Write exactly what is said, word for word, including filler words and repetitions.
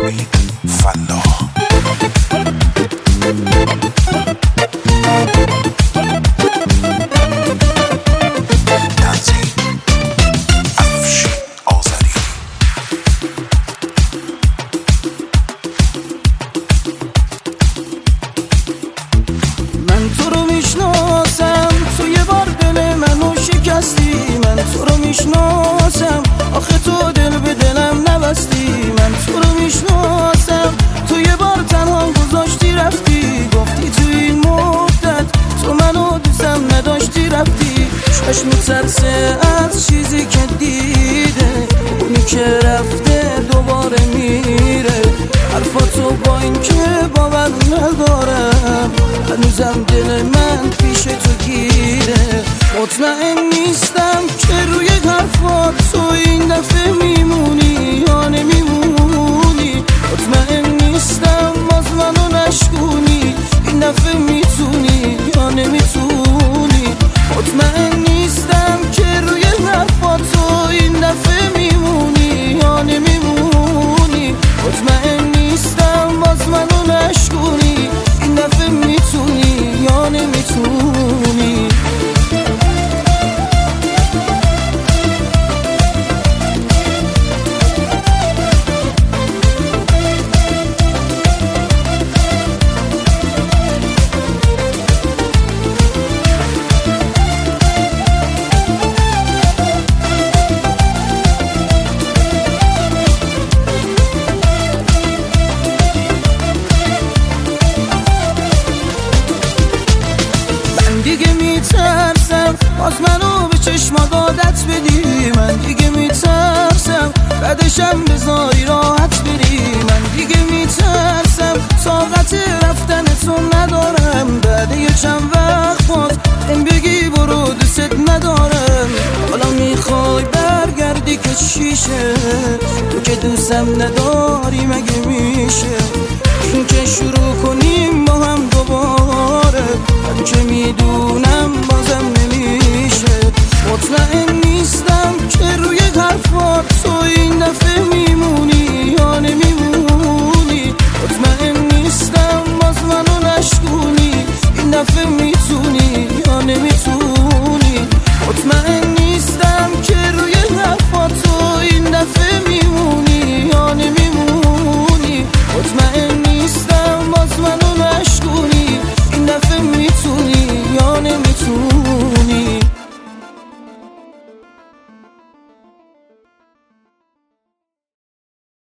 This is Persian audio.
امین فلاح. تنظیم افشین آذری. من تو رو میشناسم، تو یه بار دل منو شکستی. من تو رو میشناسم، آخه تو دل به دلم نبستی. من تو رو میشناسم، تو یه بار تنها گذاشتی رفتی. گفتی تو این مدت تو منو دوستم نداشتی رفتی. چشم میترسه از چیزی که دیده، اونی که رفته دوباره میره. حرفاتو با این که باور ندارم، هنوزم دل من پیش تو گیره. مطمئن نیستم که روی حرفات تو این دفعه میمونی یا نمیمونی. مطمئن نیستم باز منو نشکونی، این دفعه میتونی یا نمیتونی. مطمئن نیستم که روی حرفات تو این دفعه میمونی یا نمیمونی. مطمئن نیستم باز منو نشکونی، این دفعه میتونی یا نمیتونی. دیگه میترسم باز منو به چشمات عادت بدی. من دیگه میترسم بعدشم بذاری راحت بری. من دیگه میترسم طاقت رفتن تو ندارم. بعد یه چند وقت باز این بگی برو دوست ندارم. حالا میخوای برگردی که چیشه؟ تو که دوستم نداری مگه میشه این که شروع کنیم با هم دوباره؟ من که میدونم